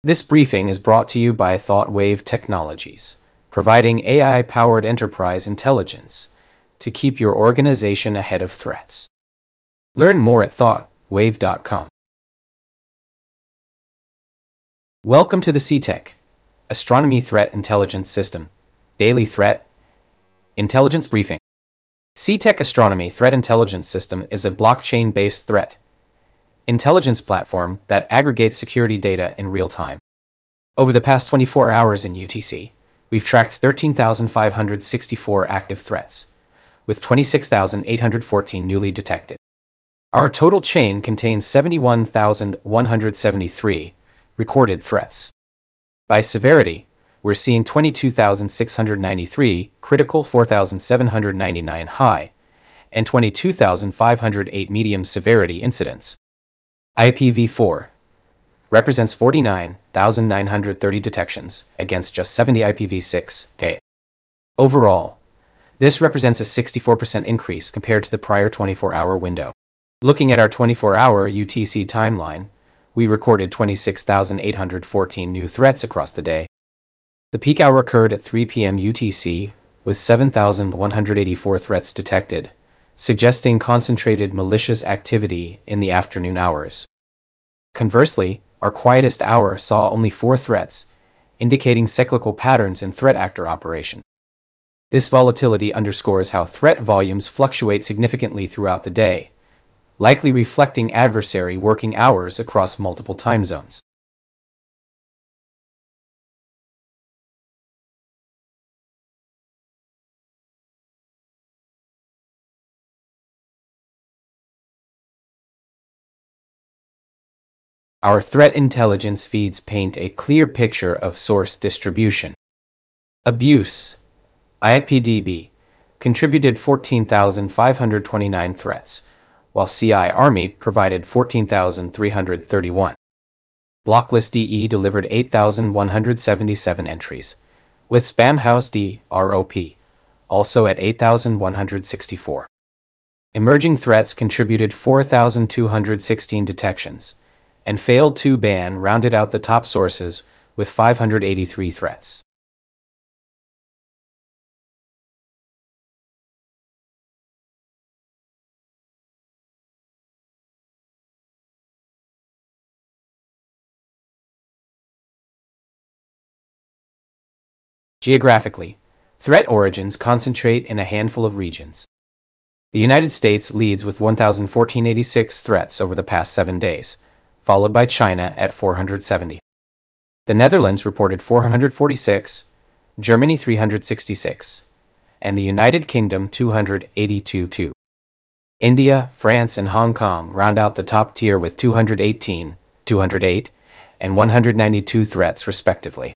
This briefing is brought to you by ThoughtWave Technologies, providing AI-powered enterprise intelligence to keep your organization ahead of threats. Learn more at thoughtwave.com. Welcome to the CTEC Astronomy Threat Intelligence System Daily Threat Intelligence Briefing. CTEC Astronomy Threat Intelligence System is a blockchain-based threat intelligence platform that aggregates security data in real time. Over the past 24 hours in UTC, we've tracked 13,564 active threats, with 26,814 newly detected. Our total chain contains 71,173 recorded threats. By severity, we're seeing 22,693 critical, 4,799 high, and 22,508 medium severity incidents. IPv4 represents 49,930 detections against just 70 IPv6. Overall, this represents a 64% increase compared to the prior 24-hour window. Looking at our 24-hour UTC timeline, we recorded 26,814 new threats across the day. The peak hour occurred at 3 p.m. UTC, with 7,184 threats detected, suggesting concentrated malicious activity in the afternoon hours. Conversely, our quietest hour saw only 4 threats, indicating cyclical patterns in threat actor operation. This volatility underscores how threat volumes fluctuate significantly throughout the day, likely reflecting adversary working hours across multiple time zones. Our threat intelligence feeds paint a clear picture of source distribution. Abuse. IPDB contributed 14,529 threats, while CI Army provided 14,331. Blocklist DE delivered 8,177 entries, with Spamhaus DROP also at 8,164. Emerging threats contributed 4,216 detections, and failed to ban rounded out the top sources with 583 threats. Geographically, threat origins concentrate in a handful of regions. The United States leads with 1,486 threats over the past 7 days, followed by China at 470. The Netherlands reported 446, Germany 366, and the United Kingdom 282. India, France, and Hong Kong round out the top tier with 218, 208, and 192 threats respectively.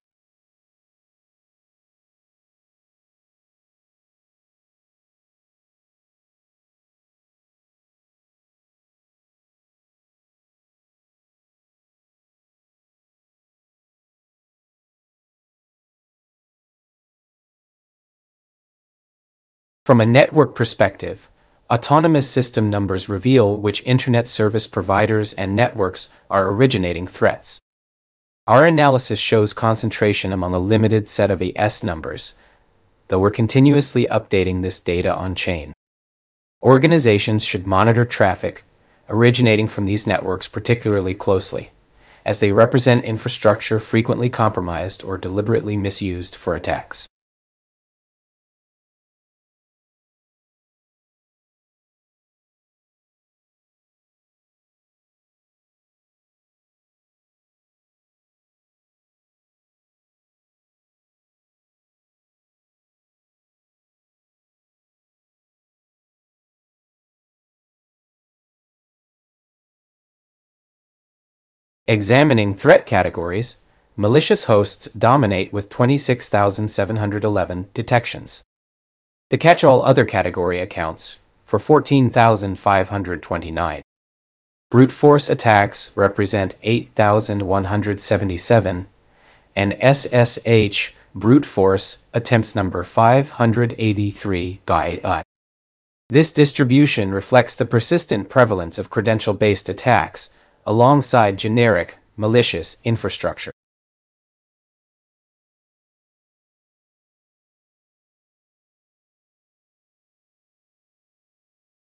From a network perspective, autonomous system numbers reveal which internet service providers and networks are originating threats. Our analysis shows concentration among a limited set of AS numbers, though we're continuously updating this data on-chain. Organizations should monitor traffic originating from these networks particularly closely, as they represent infrastructure frequently compromised or deliberately misused for attacks. Examining threat categories, malicious hosts dominate with 26,711 detections. The catch-all other category accounts for 14,529. Brute force attacks represent 8,177, and SSH brute force attempts number 583. This distribution reflects the persistent prevalence of credential-based attacks alongside generic, malicious infrastructure.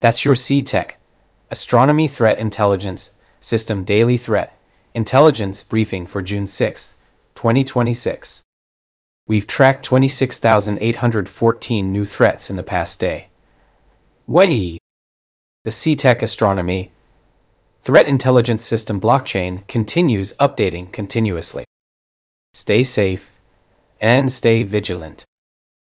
That's your C-Tech Astronomy Threat Intelligence System Daily Threat Intelligence Briefing for June 6, 2026. We've tracked 26,814 new threats in the past day. Why? The C-Tech Astronomy Threat Intelligence System blockchain continues updating continuously. Stay safe and stay vigilant.